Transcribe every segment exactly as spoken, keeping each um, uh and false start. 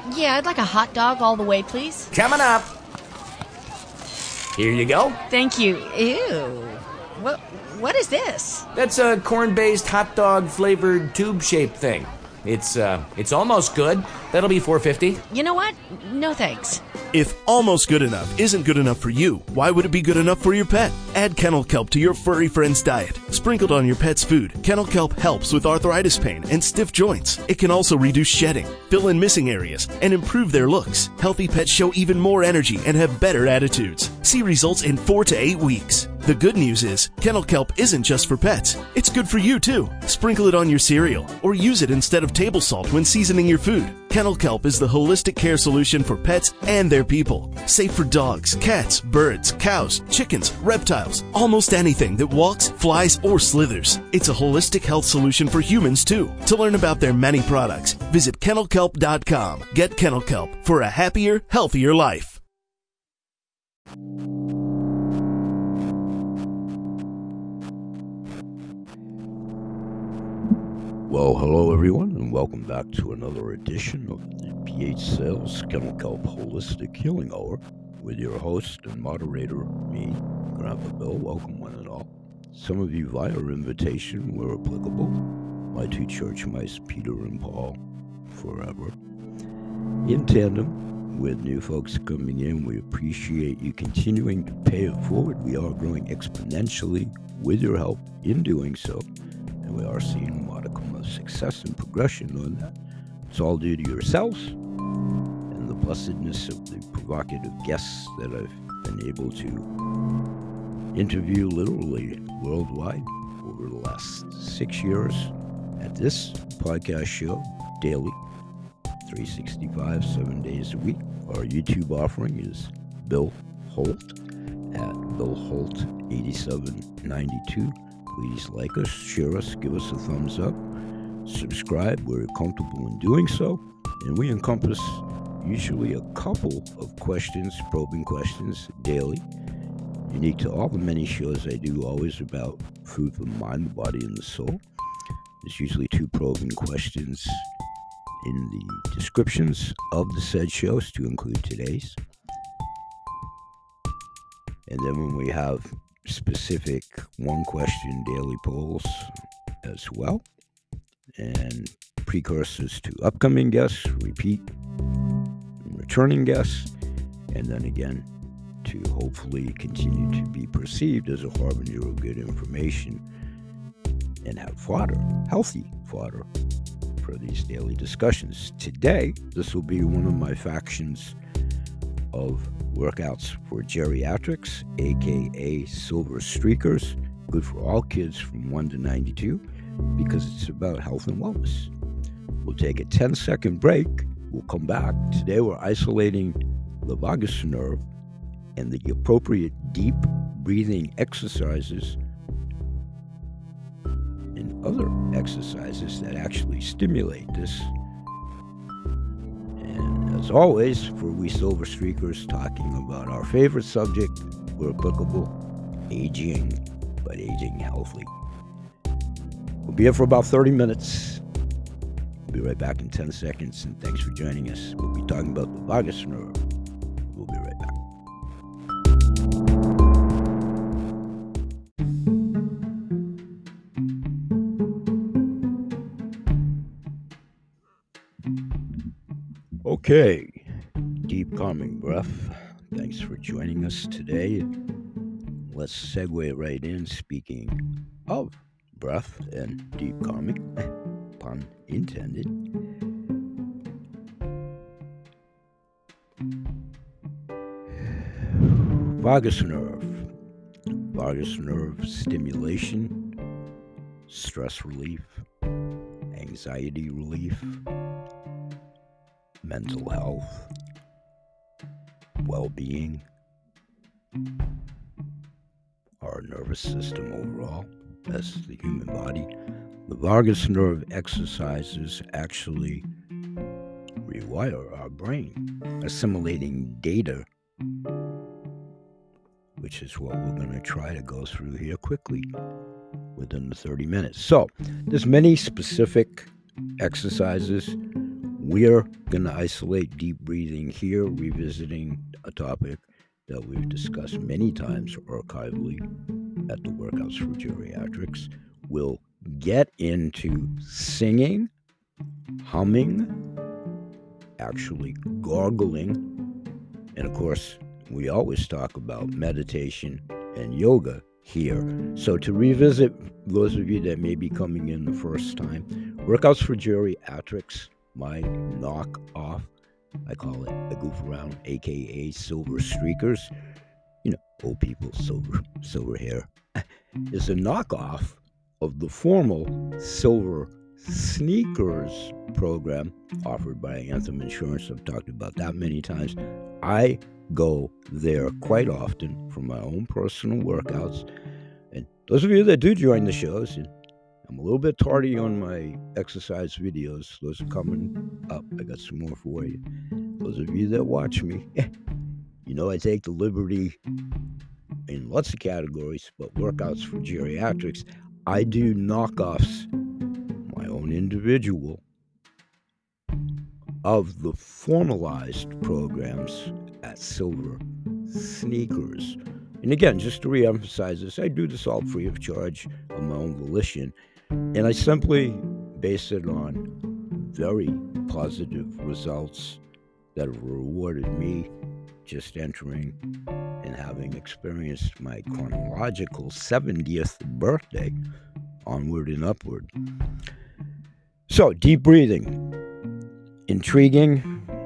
Yeah, I'd like a hot dog all the way, please. Coming up. Here you go. Thank you. Ew. What, what is this? That's a corn-based hot dog flavored tube-shaped thing. It's uh, it's almost good. That'll be four fifty. You know what? No thanks. If almost good enough isn't good enough for you, why would it be good enough for your pet? Add Kennel Kelp to your furry friend's diet. Sprinkled on your pet's food, Kennel Kelp helps with arthritis pain and stiff joints. It can also reduce shedding, fill in missing areas, and improve their looks. Healthy pets show even more energy and have better attitudes. See results in four to eight weeks. The good news is, Kennel Kelp isn't just for pets. It's good for you, too. Sprinkle it on your cereal, or use it instead of table salt when seasoning your food. Kennel Kelp is the holistic care solution for pets and their people. Safe for dogs, cats, birds, cows, chickens, reptiles, almost anything that walks, flies, or slithers. It's a holistic health solution for humans, too. To learn about their many products, visit kennel kelp dot com. Get Kennel Kelp for a happier, healthier life. Well, hello everyone, and welcome back to another edition of the P H Sales Kennel Kelp Holistic Healing Hour with your host and moderator, me, Grandpa Bill. Welcome one and all. Some of you via invitation where applicable. My two church mice, Peter and Paul, forever. In tandem with new folks coming in, we appreciate you continuing to pay it forward. We are growing exponentially with your help in doing so. And we are seeing a modicum of success and progression on that. It's all due to yourselves and the blessedness of the provocative guests that I've been able to interview literally worldwide over the last six years at this podcast show daily, three sixty-five, seven days a week. Our YouTube offering is Bill Holt at Bill Holt eighty-seven ninety-two. Please like us, share us, give us a thumbs up, subscribe where you're comfortable in doing so, and we encompass usually a couple of questions, probing questions daily, unique to all the many shows I do, always about food for the mind, the body, and the soul. There's usually two probing questions in the descriptions of the said shows to include today's. And then when we have specific one question daily polls as well, and precursors to upcoming guests, repeat and returning guests, and then again to hopefully continue to be perceived as a harbinger of good information and have fodder, healthy fodder for these daily discussions. Today, this will be one of my factions of workouts for geriatrics, aka silver streakers, good for all kids from one to ninety-two, because it's about health and wellness. We'll take a ten second break. We'll come back. Today we're isolating the vagus nerve and the appropriate deep breathing exercises and other exercises that actually stimulate this. As always, for we silver streakers, talking about our favorite subject, where applicable, aging, but aging healthy. We'll be here for about thirty minutes. We'll be right back in ten seconds, and thanks for joining us. We'll be talking about the vagus nerve. We'll be right back. Okay, deep calming breath. Thanks for joining us today. Let's segue right in, speaking of breath and deep calming, pun intended. Vagus nerve. Vagus nerve stimulation, stress relief, anxiety relief, mental health, well-being, our nervous system overall, as the human body. The vagus nerve exercises actually rewire our brain, assimilating data, which is what we're going to try to go through here quickly within the thirty minutes. So, there's many specific exercises we're going to isolate deep breathing here, revisiting a topic that we've discussed many times archivally at the Workouts for Geriatrics. We'll get into singing, humming, actually gargling, and of course, we always talk about meditation and yoga here. So to revisit, those of you that may be coming in the first time, Workouts for Geriatrics, my knock-off, I call it the goof around, aka Silver Streakers, you know, old people, silver, silver hair, is a knockoff of the formal Silver Sneakers program offered by Anthem Insurance. I've talked about that many times. I go there quite often for my own personal workouts. And those of you that do join the shows, and I'm a little bit tardy on my exercise videos. Those are coming up. I got some more for you. Those of you that watch me, you know I take the liberty in lots of categories, but Workouts for Geriatrics, I do knockoffs, my own individual, of the formalized programs at Silver Sneakers. And again, just to reemphasize this, I do this all free of charge of my own volition. And I simply base it on very positive results that have rewarded me just entering and having experienced my chronological seventieth birthday, onward and upward. So, deep breathing, intriguing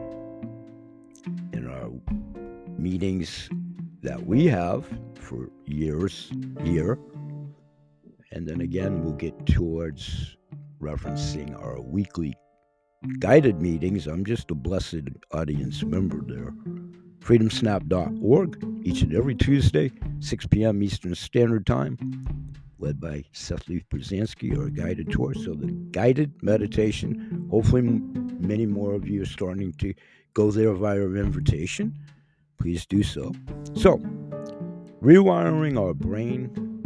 in our meetings that we have for years here. And then again, we'll get towards referencing our weekly guided meetings. I'm just a blessed audience member there. freedom snap dot org, each and every Tuesday, six p.m. Eastern Standard Time, led by Seth Leaf Brzezinski, our guided tour. So the guided meditation, hopefully m- many more of you are starting to go there via invitation. Please do so. So, rewiring our brain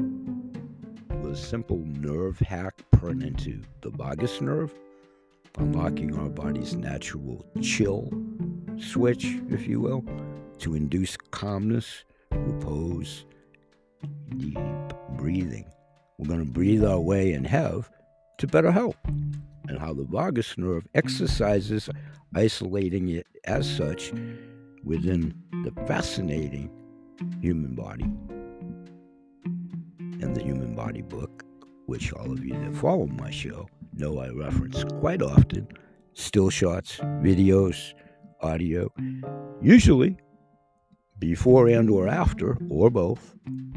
with a simple nerve hack pertinent to the vagus nerve, unlocking our body's natural chill switch, if you will, to induce calmness, repose, deep breathing. We're going to breathe our way and have to better health, and how the vagus nerve exercises, isolating it as such within the fascinating human body and the Human Body book, which all of you that follow my show know I reference quite often. Still shots, videos, audio, usually before and or after, or both,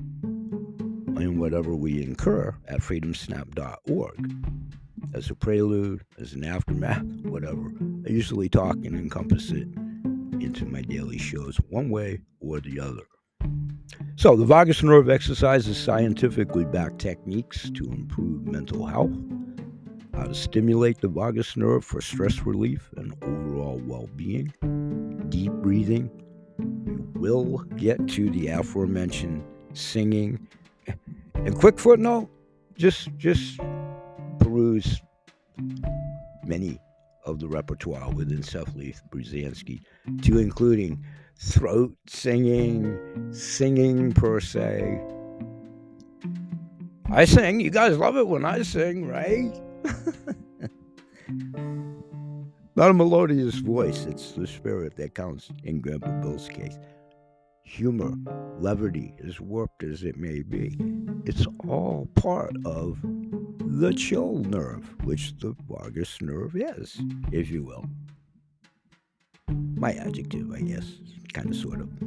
and whatever we incur at freedom snap dot org. As a prelude, as an aftermath, whatever. I usually talk and encompass it into my daily shows, one way or the other. So, the vagus nerve exercises scientifically backed techniques to improve mental health, how to stimulate the vagus nerve for stress relief and overall well-being, deep breathing. We will get to the aforementioned singing. And quick footnote, just just peruse many of the repertoire within Seth Leaf Brzezinski, to including throat singing, singing per se. I sing. You guys love it when I sing, right? Not a melodious voice. It's the spirit that counts in Grandpa Bill's case. Humor, levity, as warped as it may be, it's all part of the chill nerve, which the vagus nerve is, if you will. My adjective, I guess, kind of, sort of.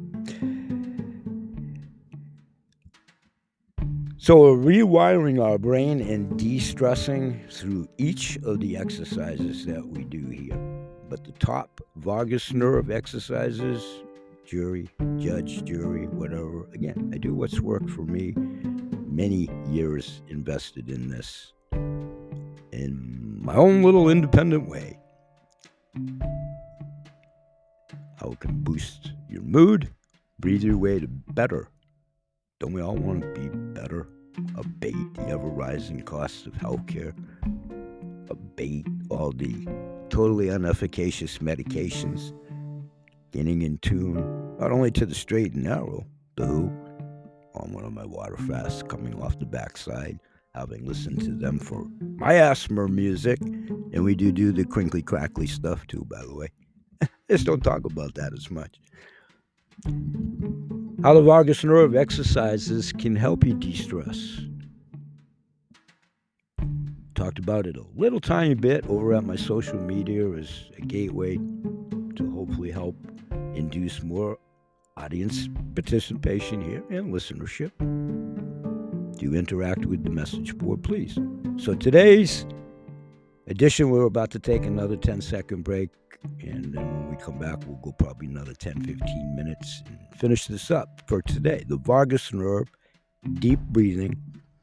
So we're rewiring our brain and de-stressing through each of the exercises that we do here. But the top vagus nerve exercises, jury, judge, jury, whatever. Again, I do what's worked for me. Many years invested in this in my own little independent way. How it can boost your mood, breathe your way to better. Don't we all want to be better? Abate the ever-rising costs of healthcare. Abate all the totally inefficacious medications, getting in tune not only to the straight and narrow, the Who, on one of my water fasts coming off the backside, having listened to them for my asthma music, and we do do the crinkly crackly stuff too, by the way. Just don't talk about that as much. How the vagus nerve exercises can help you de-stress. Talked about it a little tiny bit over at my social media as a gateway to hopefully help induce more audience participation here and listenership. Do interact with the message board, please. So today's edition, we're about to take another ten second break, and then when we come back, we'll go probably another ten, fifteen minutes and finish this up for today. The vagus nerve, deep breathing,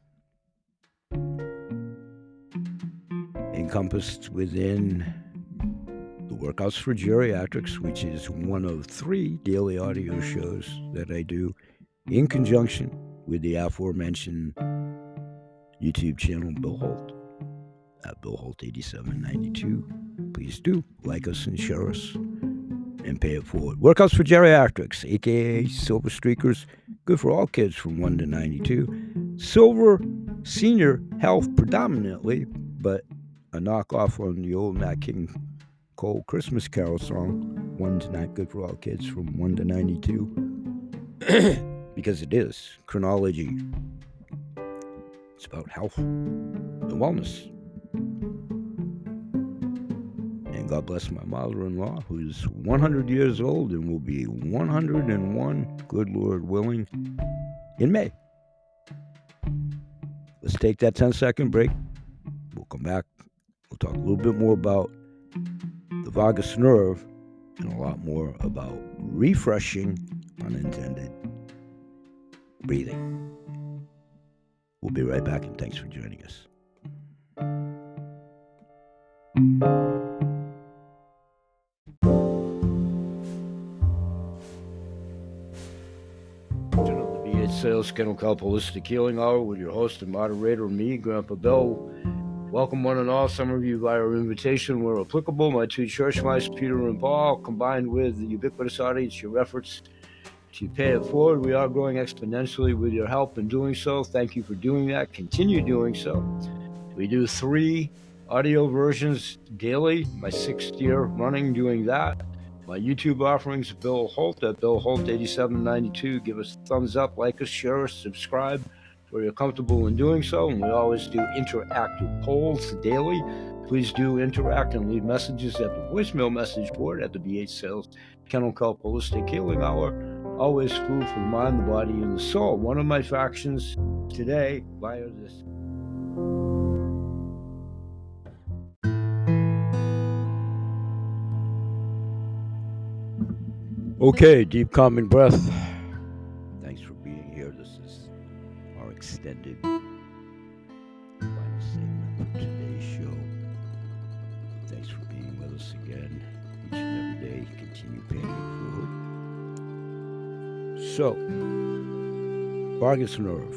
encompassed within the Workouts for Geriatrics, which is one of three daily audio shows that I do in conjunction with the aforementioned YouTube channel Bill Holt at Bill Holt eighty-seven ninety-two. Please do like us and share us and pay it forward. Workouts for Geriatrics, aka Silver Streakers, good for all kids from one to ninety-two. Silver Senior Health predominantly, but a knockoff on the old Nat King Cole Christmas Carol song, one to nine, good for all kids from one to ninety-two. Because it is chronology. It's about health and wellness. And God bless my mother-in-law, who's one hundred years old and will be one hundred and one, good Lord willing, in May. Let's take that ten second break. We'll come back. We'll talk a little bit more about the vagus nerve and a lot more about refreshing, pun intended, breathing. We'll be right back, and thanks for joining us. The B H Sales Kennel Kelp Holistic Healing Hour with your host and moderator, me, Grandpa Bill. Welcome one and all, some of you via invitation where applicable. My two church mice, Peter and Paul, combined with the ubiquitous audience, your efforts to pay it forward. We are growing exponentially with your help in doing so. Thank you for doing that. Continue doing so. We do three audio versions daily. My sixth year running doing that. My YouTube offerings, Bill Holt at Bill Holt eighty-seven ninety-two. Give us a thumbs up, like us, share us, subscribe where you're comfortable in doing so. And we always do interactive polls daily. Please do interact and leave messages at the voicemail message board at the B H Sales Kennel Kelp Holistic Healing Hour. Always food for the mind, the body, and the soul. One of my factions today via this. Okay, deep calming breath. Thanks for being here. This is our extended final segment for today's show. Thanks for being with us again each and every day. Continue paying it forward. So, vagus nerve.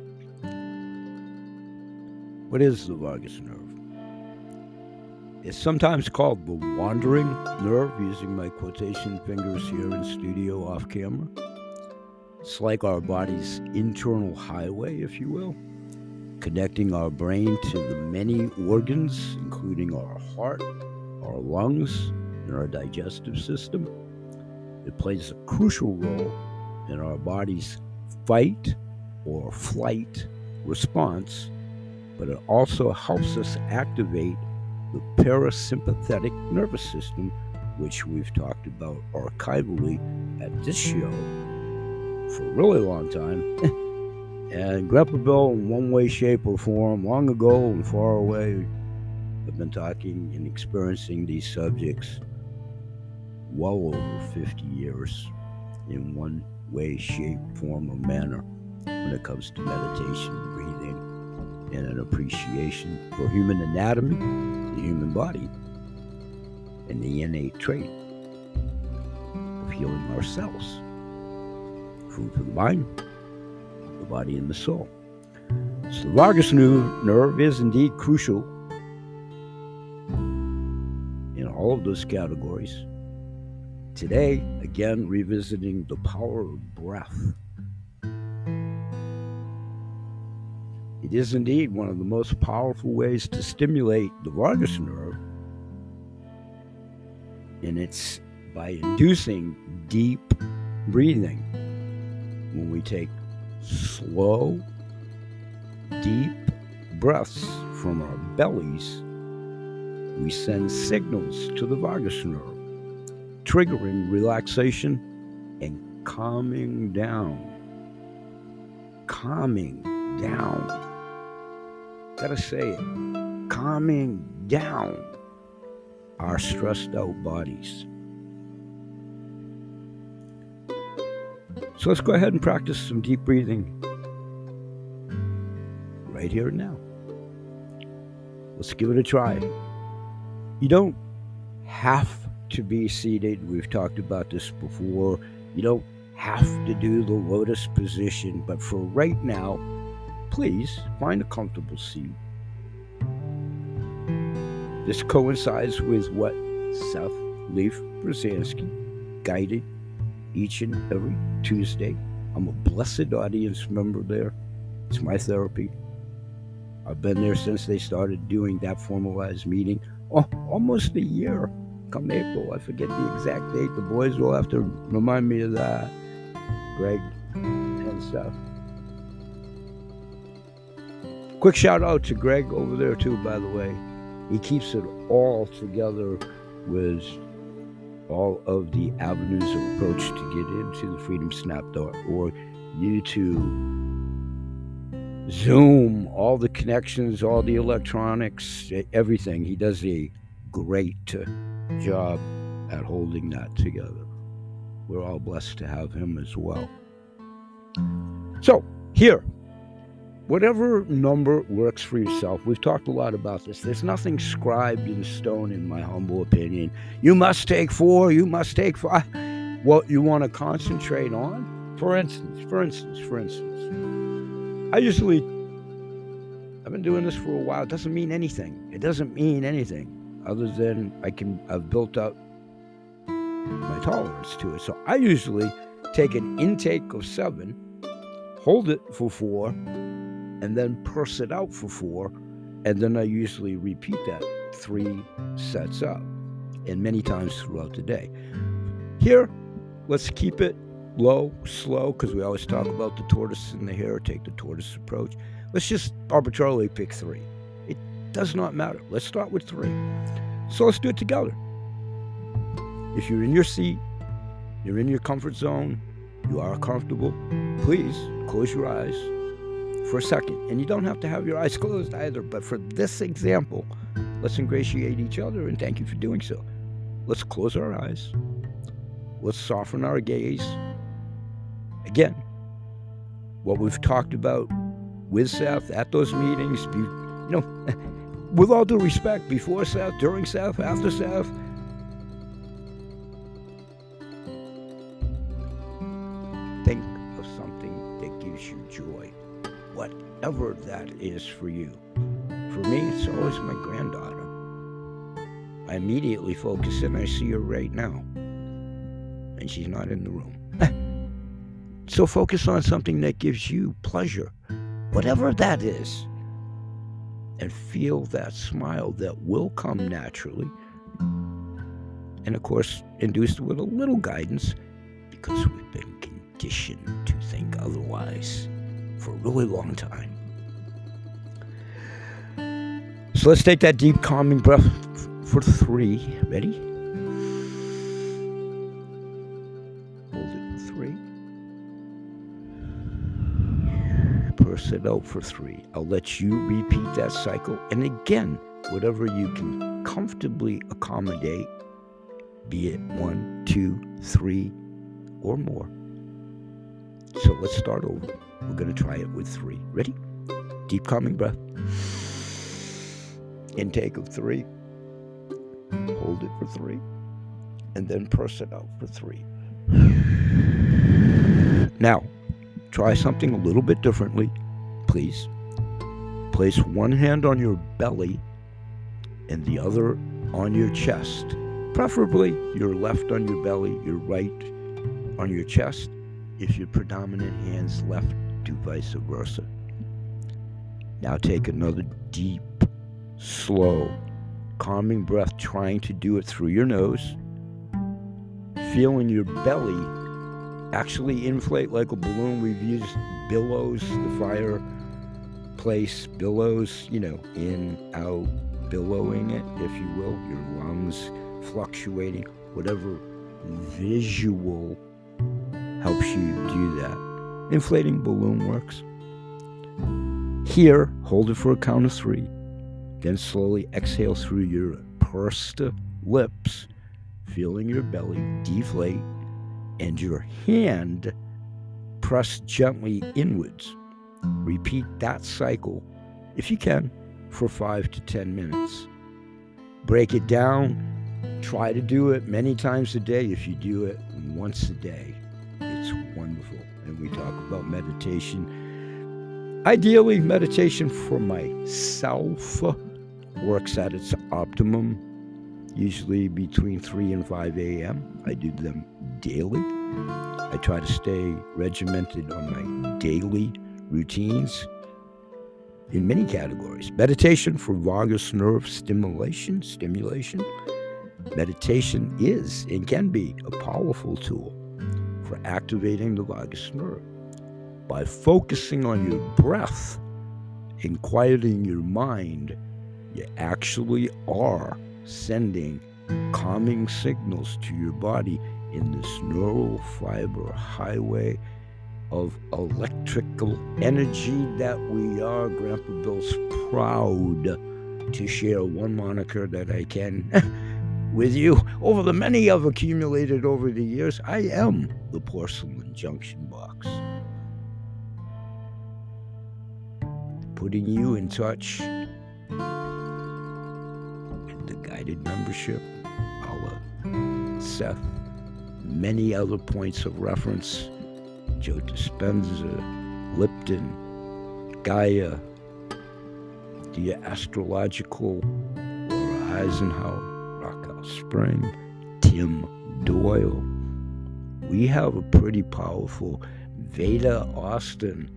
What is the vagus nerve? It's sometimes called the wandering nerve, using my quotation fingers here in studio off camera. It's like our body's internal highway, if you will, connecting our brain to the many organs, including our heart, our lungs, and our digestive system. It plays a crucial role in our body's fight or flight response, but it also helps us activate the parasympathetic nervous system, which we've talked about archivally at this show for a really long time. And Grandpa Bill, in one way, shape, or form, long ago and far away, have been talking and experiencing these subjects well over fifty years in one way, shape, form, or manner when it comes to meditation, breathing, and an appreciation for human anatomy, the human body, and the innate trait of healing ourselves. Food for the mind, the body, and the soul. So the vagus nerve is indeed crucial all of those categories. Today, again, revisiting the power of breath. It is indeed one of the most powerful ways to stimulate the vagus nerve, and it's by inducing deep breathing. When we take slow, deep breaths from our bellies, we send signals to the vagus nerve, triggering relaxation and calming down. Calming down. Gotta say it. Calming down our stressed out bodies. So let's go ahead and practice some deep breathing right here and now. Let's give it a try. You don't have to be seated. We've talked about this before. You don't have to do the lotus position, but for right now, please find a comfortable seat. This coincides with what Seth Leaf Brzezinski guided each and every Tuesday. I'm a blessed audience member there. It's my therapy. I've been there since they started doing that formalized meeting. Oh, almost a year. Come April, I forget the exact date. The boys will have to remind me of that. Greg and stuff. Quick shout out to Greg over there too, by the way. He keeps it all together with all of the avenues of approach to get into the freedom snap dot org, YouTube, Zoom, all the connections, all the electronics, everything. He does a great job at holding that together. We're all blessed to have him as well. So, here, whatever number works for yourself. We've talked a lot about this. There's nothing scribed in stone, in my humble opinion. You must take four, you must take five. What you want to concentrate on, for instance, for instance, for instance, I usually, I've been doing this for a while. It doesn't mean anything. It doesn't mean anything other than I can, I've built up my tolerance to it. So I usually take an intake of seven, hold it for four, and then purse it out for four, and then I usually repeat that three sets up, and many times throughout the day. Here, let's keep it low, slow, because we always talk about the tortoise and the hare, take the tortoise approach. Let's just arbitrarily pick three. It does not matter. Let's start with three. So let's do it together. If you're in your seat, you're in your comfort zone, you are comfortable, please close your eyes for a second. And you don't have to have your eyes closed either, but for this example, let's ingratiate each other, and thank you for doing so. Let's close our eyes. Let's soften our gaze. Again, what we've talked about with Seth at those meetings, you know, with all due respect, before Seth, during Seth, after Seth, think of something that gives you joy, whatever that is for you. For me, it's always my granddaughter. I immediately focus in, I see her right now, and she's not in the room. So focus on something that gives you pleasure, whatever that is, and feel that smile that will come naturally. And of course, induced with a little guidance, because we've been conditioned to think otherwise for a really long time. So let's take that deep, calming breath for three. Ready? Hold it for three. Purse it out for three. I'll let you repeat that cycle. And again, whatever you can comfortably accommodate, be it one, two, three, or more. So let's start over. We're going to try it with three. Ready? Deep, calming breath. Intake of three. Hold it for three. And then purse it out for three. Now, try something a little bit differently, please. Place one hand on your belly and the other on your chest. Preferably your left on your belly, your right on your chest. If your predominant hand's left, do vice versa. Now take another deep, slow, calming breath, trying to do it through your nose. Feeling your belly actually inflate like a balloon. We've used billows, the fireplace billows, you know, in, out, billowing it, if you will, your lungs fluctuating, whatever visual helps you do that. Inflating balloon works. Here, hold it for a count of three. Then slowly exhale through your pursed lips, feeling your belly deflate and your hand press gently inwards. Repeat that cycle, if you can, for five to ten minutes. Break it down. Try to do it many times a day. If you do it once a day, it's wonderful. And we talk about meditation. Ideally, meditation for myself works at its optimum, usually between three and five a.m. I do them daily. I try to stay regimented on my daily routines in many categories. Meditation for vagus nerve stimulation, stimulation. Meditation is and can be a powerful tool for activating the vagus nerve. By focusing on your breath and quieting your mind, you actually are sending calming signals to your body in this neural fiber highway of electrical energy that we are. Grandpa Bill's proud to share one moniker that I can with you. Over the many I've accumulated over the years, I am the Porcelain Junction Box. Putting you in touch with the guided membership, Allah, Seth, many other points of reference, Joe Dispenza, Lipton, Gaia, the astrological Laura Eisenhower, Raquel Spring, Tim Doyle. We have a pretty powerful Veda Austin,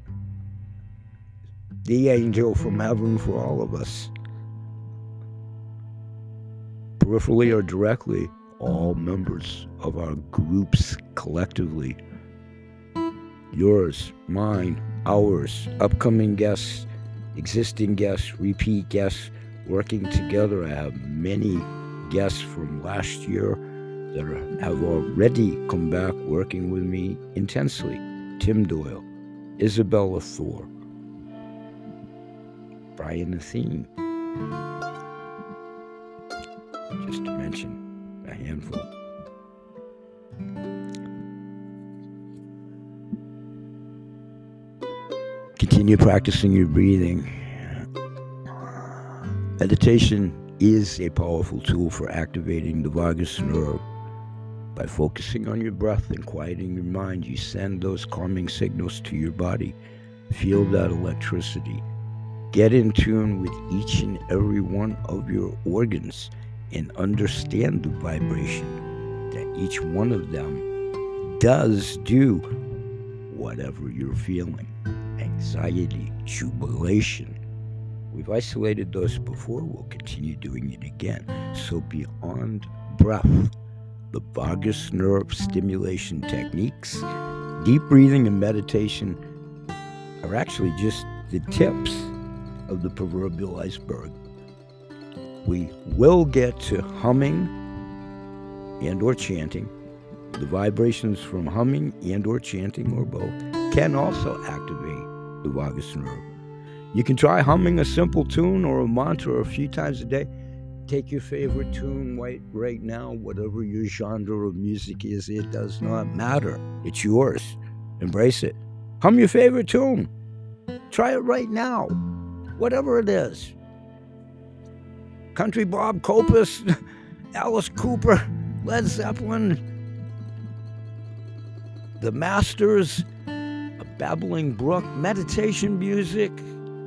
the angel from heaven for all of us. Peripherally or directly, all members of our groups collectively. Yours, mine, ours, upcoming guests, existing guests, repeat guests, working together. I have many guests from last year that are, have already come back working with me intensely. Tim Doyle, Isabella Thor, Brian Athene, just to mention a handful. Continue practicing your breathing. Meditation is a powerful tool for activating the vagus nerve. By focusing on your breath and quieting your mind, you send those calming signals to your body. Feel that electricity. Get in tune with each and every one of your organs and understand the vibration that each one of them does do whatever you're feeling. Anxiety, jubilation. We've isolated those before. We'll continue doing it again. So beyond breath, the vagus nerve stimulation techniques, deep breathing and meditation are actually just the tips of the proverbial iceberg. We will get to humming and or chanting. The vibrations from humming and or chanting or both can also activate the vagus nerve. You can try humming a simple tune or a mantra a few times a day. Take your favorite tune right, right now, whatever your genre of music is, it does not matter. It's yours. Embrace it. Hum your favorite tune. Try it right now. Whatever it is. Country Bob Copus, Alice Cooper, Led Zeppelin, The Masters, a babbling brook, meditation music,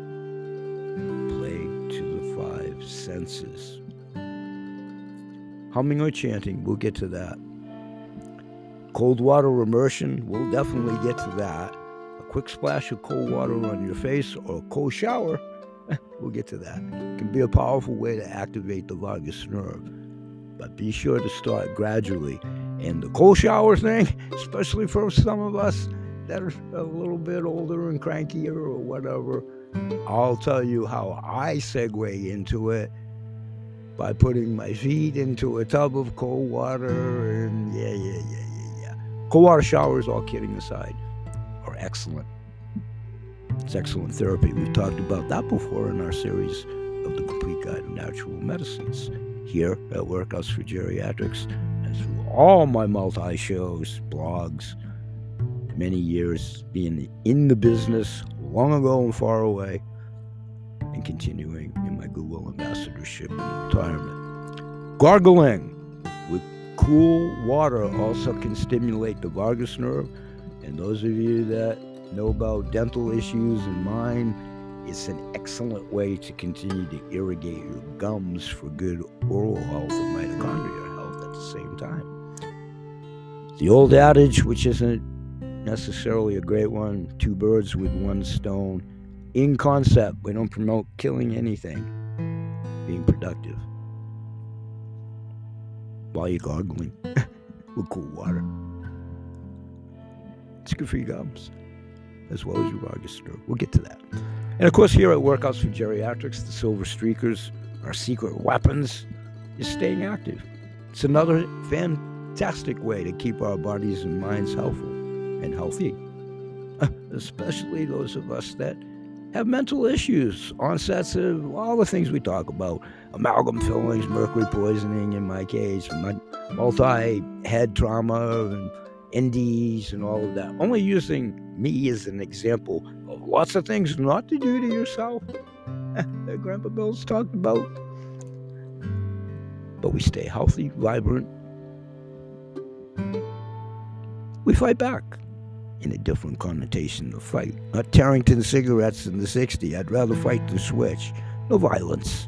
played to the five senses. humming or chanting, we'll get to that. Cold water immersion, we'll definitely get to that. A quick splash of cold water on your face or a cold shower, we'll get to that. It can be a powerful way to activate the vagus nerve. But be sure to start gradually. And the cold shower thing, especially for some of us that are a little bit older and crankier or whatever, I'll tell you how I segue into it by putting my feet into a tub of cold water. And yeah, yeah, yeah, yeah, yeah. Cold water showers, all kidding aside, are excellent. It's excellent therapy. We've talked about that before in our series of the Complete Guide to Natural Medicines here at Workouts for Geriatrics, and through all my multi-shows, blogs, many years being in the business, long ago and far away, and continuing in my Goodwill ambassadorship and retirement. Gargling with cool water also can stimulate the vagus nerve, and those of you that know about dental issues and mine, it's an excellent way to continue to irrigate your gums for good oral health and mitochondrial health at the same time. The old adage, which isn't necessarily a great one, two birds with one stone. In concept, we don't promote killing anything, being productive while you're gargling with cool water. It's good for your gums as well as your vagus nerve. We'll get to that. And of course, here at Workouts for Geriatrics, the Silver Streakers, our secret weapons, is staying active. It's another fantastic way to keep our bodies and minds healthy and healthy, especially those of us that have mental issues, onsets of all the things we talk about, amalgam fillings, mercury poisoning in my case, multi-head trauma, and N Ds and all of that. Only using me as an example of lots of things not to do to yourself that Grandpa Bill's talked about. But we stay healthy, vibrant. We fight back in a different connotation of fight. Not Tarrington cigarettes in the sixties. I'd rather fight the switch. No violence.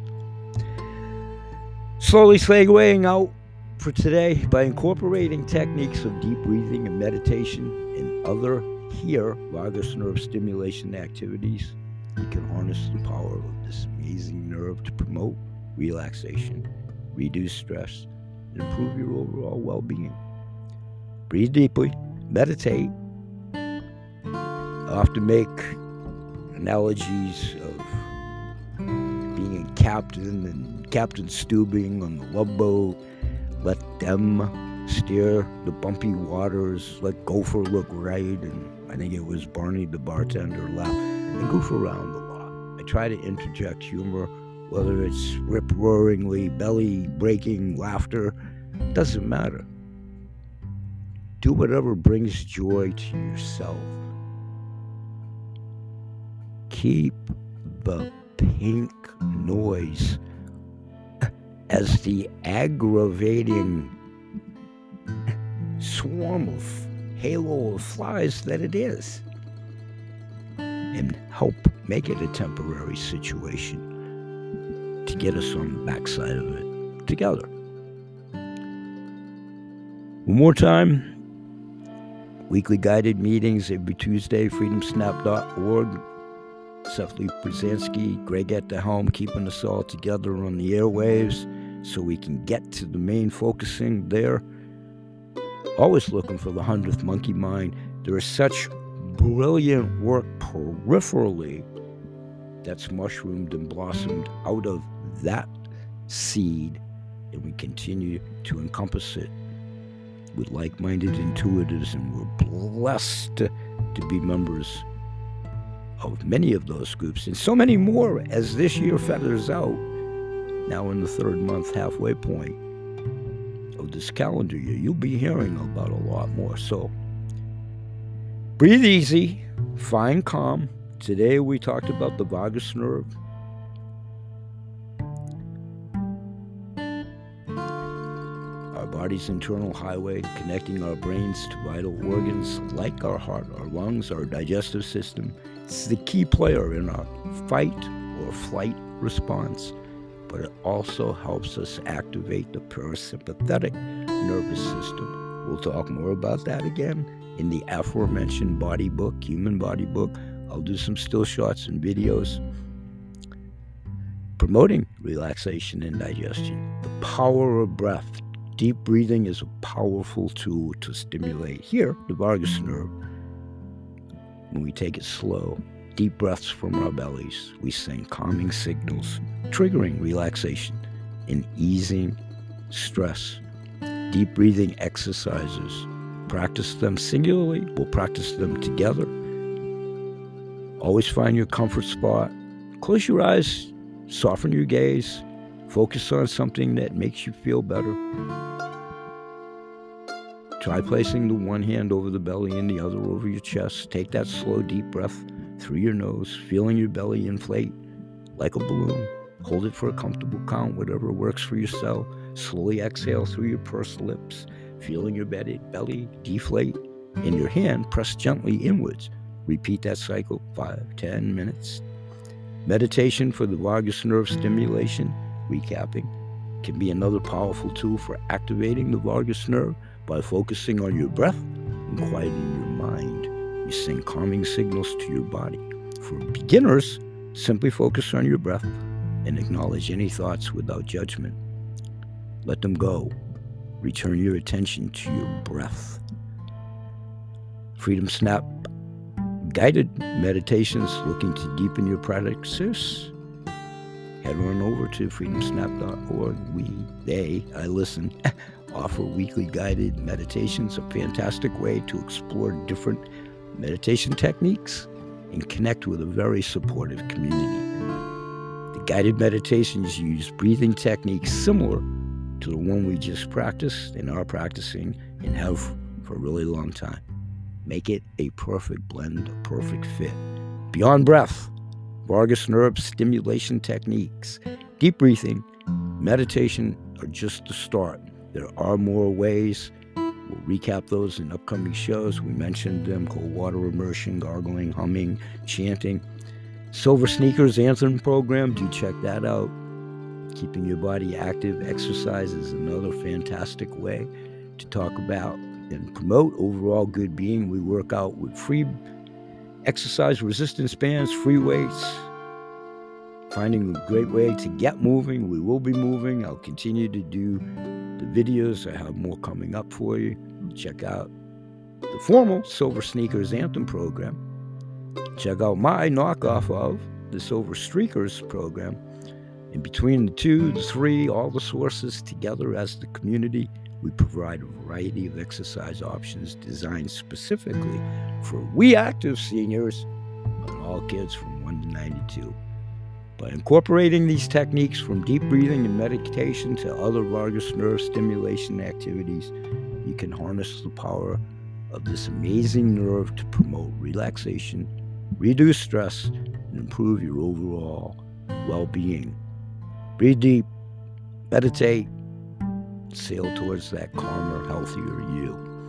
Slowly segueing out for today by incorporating techniques of deep breathing and meditation and other here vagus nerve stimulation activities, you can harness the power of this amazing nerve to promote relaxation, reduce stress, and improve your overall well-being. Breathe deeply, meditate. I often make analogies of being a captain and Captain Steubing on the Love Boat. Let them steer the bumpy waters, let Gopher look right, and I think it was Barney the bartender laugh, and goof around a lot. I try to interject humor, whether it's rip-roaringly, belly-breaking laughter, doesn't matter. Do whatever brings joy to yourself. Keep the pink noise as the aggravating swarm of halo of flies that it is, and help make it a temporary situation to get us on the backside of it together. One more time, weekly guided meetings every Tuesday, freedom snap dot org. Seth Lee Brzezinski, Greg at the helm, keeping us all together on the airwaves so we can get to the main focusing there. Always looking for the hundredth monkey mind. There is such brilliant work peripherally that's mushroomed and blossomed out of that seed, and we continue to encompass it with like-minded intuitives, and we're blessed to be members of many of those groups, and so many more as this year feathers out, now in the third month halfway point of this calendar year. You'll be hearing about a lot more. So breathe easy, find calm. Today we talked about the vagus nerve. Our body's internal highway connecting our brains to vital organs like our heart, our lungs, our digestive system. It's the key player in our fight or flight response. but it also helps us activate the parasympathetic nervous system. We'll talk more about that again in the aforementioned body book, Human Body Book. I'll do some still shots and videos promoting relaxation and digestion. The power of breath. Deep breathing is a powerful tool to stimulate here the vagus nerve. When we take it slow, deep breaths from our bellies, we send calming signals, triggering relaxation and easing stress. Deep breathing exercises. Practice them singularly. We'll practice them together. Always find your comfort spot. Close your eyes. Soften your gaze. Focus on something that makes you feel better. Try placing the one hand over the belly and the other over your chest. Take that slow, deep breath through your nose, feeling your belly inflate like a balloon. Hold it for a comfortable count, whatever works for yourself. Slowly exhale through your pursed lips, feeling your belly, belly deflate, and your hand press gently inwards. Repeat that cycle five, ten minutes. Meditation for the vagus nerve stimulation, recapping, can be another powerful tool for activating the vagus nerve by focusing on your breath and quieting your mind. You send calming signals to your body. For beginners, simply focus on your breath and acknowledge any thoughts without judgment. Let them go. Return your attention to your breath. Freedom Snap guided meditations looking to deepen your practice. Head on over to freedom snap dot org. We, they, I listen, offer weekly guided meditations, a fantastic way to explore different meditation techniques and connect with a very supportive community. The guided meditations use breathing techniques similar to the one we just practiced and are practicing and have for a really long time. Make it a perfect blend, a perfect fit. Beyond breath, vagus nerve stimulation techniques, deep breathing, meditation are just the start. There are more ways. We'll recap those in upcoming shows. We mentioned them: cold water immersion, gargling, humming, chanting. Silver Sneakers Anthem program, do check that out. Keeping your body active, exercise is another fantastic way to talk about and promote overall good being. We work out with free exercise resistance bands, free weights, finding a great way to get moving. We will be moving. I'll continue to do the videos. I have more coming up for you. Check out the formal Silver Sneakers Anthem program. Check out my knockoff of the Silver Streakers program. In between the two, the three, all the sources together as the community, we provide a variety of exercise options designed specifically for we active seniors and all kids from one to ninety-two. By incorporating these techniques from deep breathing and meditation to other vagus nerve stimulation activities, you can harness the power of this amazing nerve to promote relaxation, reduce stress, and improve your overall well-being. Breathe deep, meditate, sail towards that calmer, healthier you.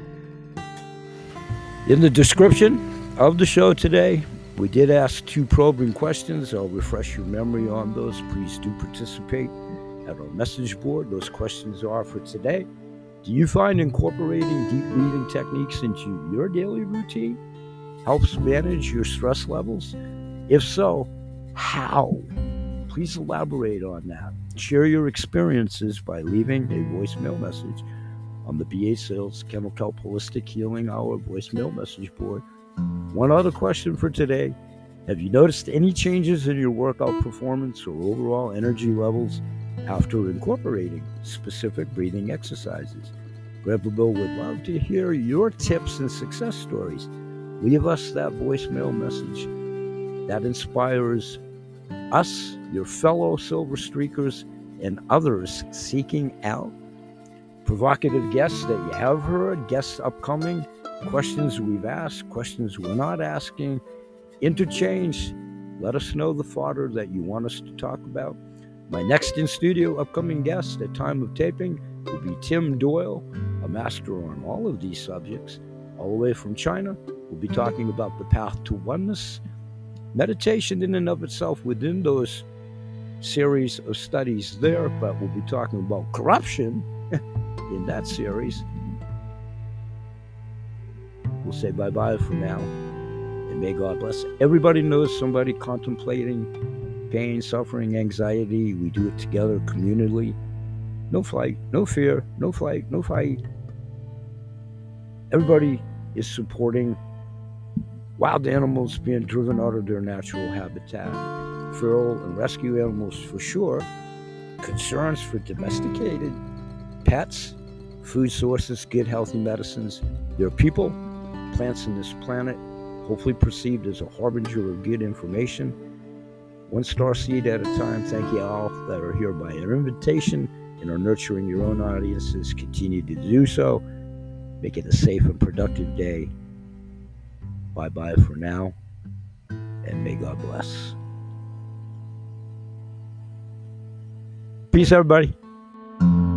In the description of the show today, we did ask two probing questions. I'll refresh your memory on those. Please do participate at our message board. Those questions are for today. Do you find incorporating deep breathing techniques into your daily routine helps manage your stress levels? If so, how? Please elaborate on that. Share your experiences by leaving a voicemail message on the B H Sales Kennel Kelp Holistic Healing Hour voicemail message board. One other question for today. Have you noticed any changes in your workout performance or overall energy levels after incorporating specific breathing exercises? Grandpa Bill would love to hear your tips and success stories. Leave us that voicemail message that inspires us, your fellow Silver Streakers, and others seeking out provocative guests that you have heard, guests upcoming, questions we've asked, questions we're not asking, interchange. Let us know the fodder that you want us to talk about. My next in-studio upcoming guest at time of taping will be Tim Doyle, a master on all of these subjects, all the way from China. We'll be talking about the path to oneness, meditation in and of itself within those series of studies there, but we'll be talking about corruption in that series. We'll say bye-bye for now, and may God bless. Everybody knows somebody contemplating pain, suffering, anxiety. We do it together, communally. No flight, no fear, no flight, no fight. Everybody is supporting wild animals being driven out of their natural habitat. Feral and rescue animals for sure. Concerns for domesticated pets, food sources, good healthy medicines. There are people, plants on this planet, hopefully perceived as a harbinger of good information. One star seed at a time. Thank you all that are here by your invitation and are nurturing your own audiences. Continue to do so. Make it a safe and productive day. Bye-bye for now, and may God bless. Peace, everybody.